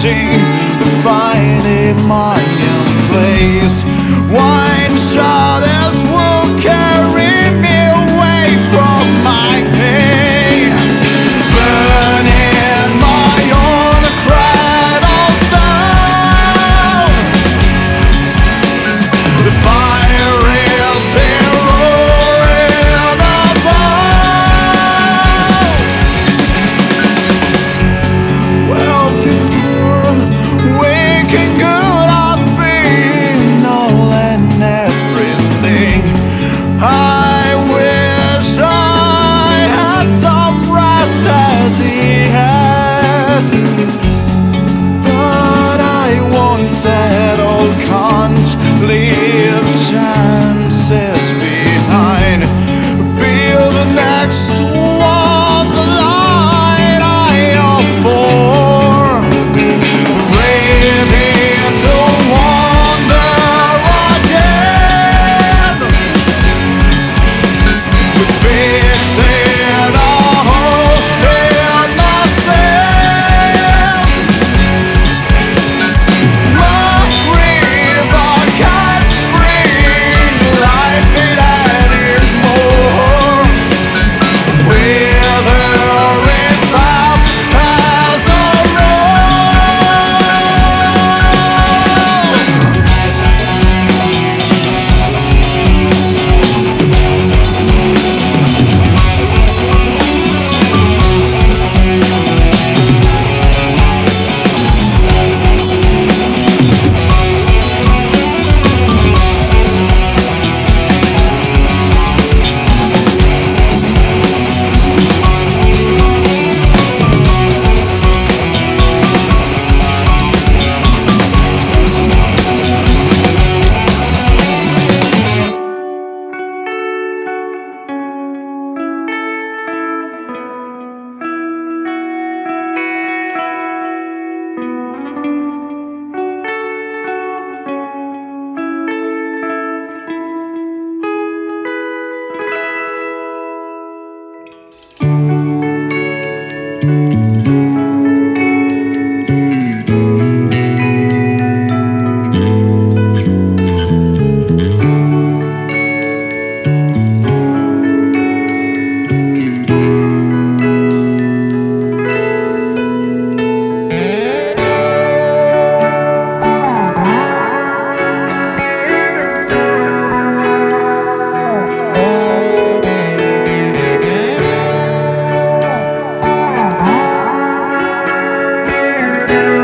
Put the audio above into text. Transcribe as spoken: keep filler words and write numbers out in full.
searching, finding my own place. Wine showers will carry me away from my pain, burning my own cradle stone. The fire is still roaring above. Well, you're waking good, I've been all and everything. I wish I had some rest as he had, but I won't settle, can't leave chances behind. Build the next one, the line I afford, ready to wander again, to fix it a hole in myself. My river can't breathe like it anymore. Withering fast as a rose. you.